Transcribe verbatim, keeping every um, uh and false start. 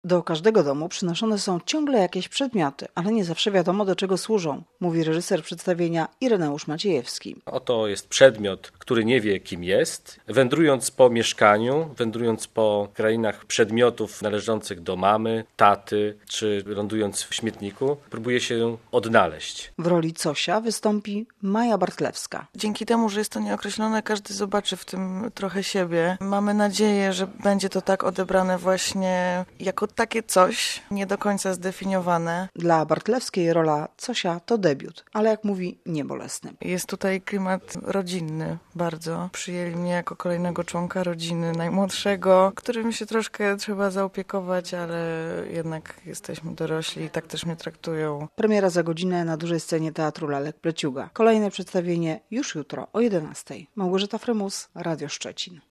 Do każdego domu przynoszone są ciągle jakieś przedmioty, ale nie zawsze wiadomo, do czego służą, mówi reżyser przedstawienia Ireneusz Maciejewski. Oto jest przedmiot, który nie wie, kim jest. Wędrując po mieszkaniu, wędrując po krainach przedmiotów należących do mamy, taty, czy lądując w śmietniku, próbuje się odnaleźć. W roli Cosia wystąpi Maja Bartlewska. Dzięki temu, że jest to nieokreślone, każdy zobaczy w tym trochę siebie. Mamy nadzieję, że będzie to tak odebrane właśnie jako takie coś, nie do końca zdefiniowane. Dla Bartlewskiej rola Cosia to debiut, ale jak mówi, niebolesny. Jest tutaj klimat rodzinny bardzo. Przyjęli mnie jako kolejnego członka rodziny, najmłodszego, którym się troszkę trzeba zaopiekować, ale jednak jesteśmy dorośli i tak też mnie traktują. Premiera za godzinę na dużej scenie Teatru Lalek Pleciuga. Kolejne przedstawienie już jutro o jedenastej. Małgorzata Frymus, Radio Szczecin.